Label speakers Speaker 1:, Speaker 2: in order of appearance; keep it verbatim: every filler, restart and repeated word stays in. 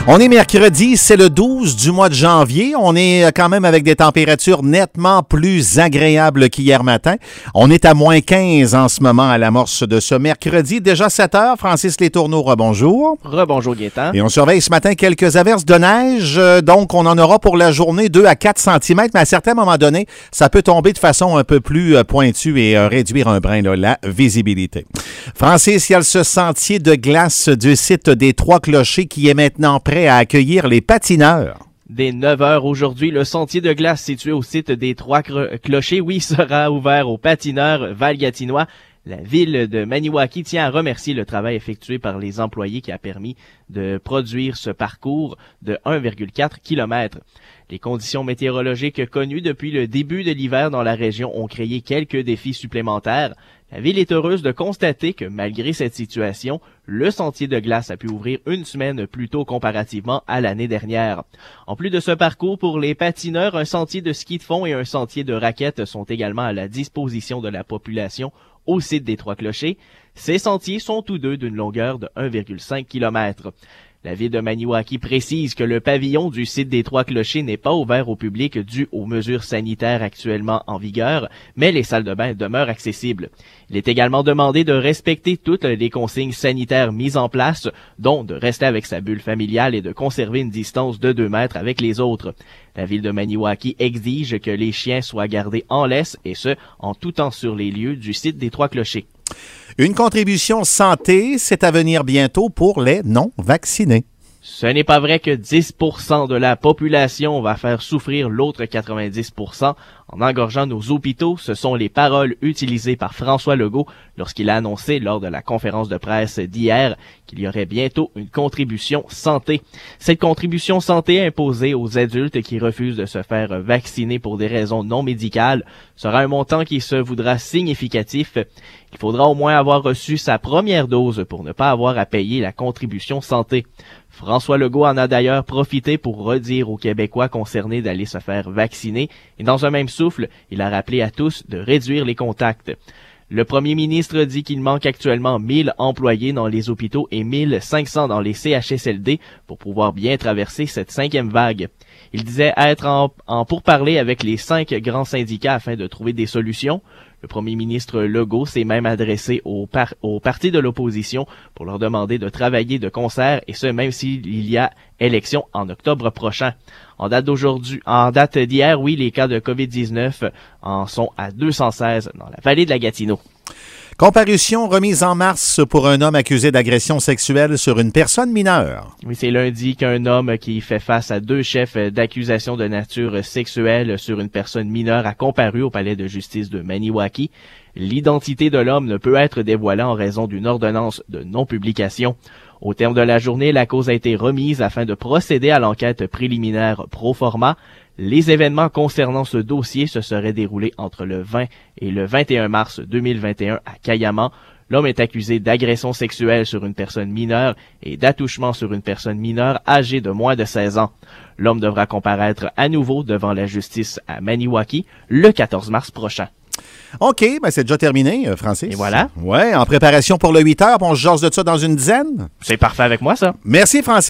Speaker 1: On est mercredi, c'est le douze du mois de janvier. On est quand même avec des températures nettement plus agréables qu'hier matin. On est à moins quinze en ce moment à l'amorce de ce mercredi. Déjà sept heures, Francis Letourneau, rebonjour.
Speaker 2: Rebonjour Gaétan.
Speaker 1: Et on surveille ce matin quelques averses de neige. Donc, on en aura pour la journée deux à quatre centimètres, mais à certains moments donnés, ça peut tomber de façon un peu plus pointue et réduire un brin là, la visibilité. Francis, il y a ce sentier de glace du site des Trois-Clochers qui est maintenant prêt à accueillir les patineurs.
Speaker 2: Dès neuf heures aujourd'hui, le sentier de glace situé au site des Trois-Clochers, oui, sera ouvert aux patineurs valgatinois. La ville de Maniwaki tient à remercier le travail effectué par les employés qui a permis de produire ce parcours de un virgule quatre kilomètres. Les conditions météorologiques connues depuis le début de l'hiver dans la région ont créé quelques défis supplémentaires. La ville est heureuse de constater que malgré cette situation, le sentier de glace a pu ouvrir une semaine plus tôt comparativement à l'année dernière. En plus de ce parcours pour les patineurs, un sentier de ski de fond et un sentier de raquettes sont également à la disposition de la population au site des Trois-Clochers. Ces sentiers sont tous deux d'une longueur de un virgule cinq kilomètres. La ville de Maniwaki précise que le pavillon du site des Trois-Clochers n'est pas ouvert au public dû aux mesures sanitaires actuellement en vigueur, mais les salles de bain demeurent accessibles. Il est également demandé de respecter toutes les consignes sanitaires mises en place, dont de rester avec sa bulle familiale et de conserver une distance de deux mètres avec les autres. La ville de Maniwaki exige que les chiens soient gardés en laisse, et ce, en tout temps sur les lieux du site des Trois-Clochers.
Speaker 1: Une contribution santé, c'est à venir bientôt pour les non-vaccinés.
Speaker 2: Ce n'est pas vrai que dix pour cent de la population va faire souffrir l'autre quatre-vingt-dix pour cent en engorgeant nos hôpitaux. Ce sont les paroles utilisées par François Legault lorsqu'il a annoncé lors de la conférence de presse d'hier qu'il y aurait bientôt une contribution santé. Cette contribution santé imposée aux adultes qui refusent de se faire vacciner pour des raisons non médicales sera un montant qui se voudra significatif. Il faudra au moins avoir reçu sa première dose pour ne pas avoir à payer la contribution santé. François Legault en a d'ailleurs profité pour redire aux Québécois concernés d'aller se faire vacciner et dans un même souffle, il a rappelé à tous de réduire les contacts. Le premier ministre dit qu'il manque actuellement mille employés dans les hôpitaux et mille cinq cents dans les C H S L D pour pouvoir bien traverser cette cinquième vague. Il disait être en, en pourparlers avec les cinq grands syndicats afin de trouver des solutions. Le premier ministre Legault s'est même adressé aux, par- aux partis de l'opposition pour leur demander de travailler de concert, et ce, même s'il y a élection en octobre prochain. En date d'aujourd'hui, en date d'hier, oui, les cas de covid dix-neuf en sont à deux cent seize dans la vallée de la Gatineau.
Speaker 1: Comparution remise en mars pour un homme accusé d'agression sexuelle sur une personne mineure.
Speaker 2: Oui, c'est lundi qu'un homme qui fait face à deux chefs d'accusation de nature sexuelle sur une personne mineure a comparu au palais de justice de Maniwaki. L'identité de l'homme ne peut être dévoilée en raison d'une ordonnance de non-publication. Au terme de la journée, la cause a été remise afin de procéder à l'enquête préliminaire pro forma. Les événements concernant ce dossier se seraient déroulés entre le vingt et le vingt et un mars deux mille vingt et un à Kayaman. L'homme est accusé d'agression sexuelle sur une personne mineure et d'attouchement sur une personne mineure âgée de moins de seize ans. L'homme devra comparaître à nouveau devant la justice à Maniwaki le quatorze mars prochain.
Speaker 1: OK, ben c'est déjà terminé, Francis.
Speaker 2: Et voilà.
Speaker 1: Ouais, en préparation pour le huit heures, on se jase de ça dans une dizaine.
Speaker 2: C'est parfait avec moi, ça.
Speaker 1: Merci, Francis.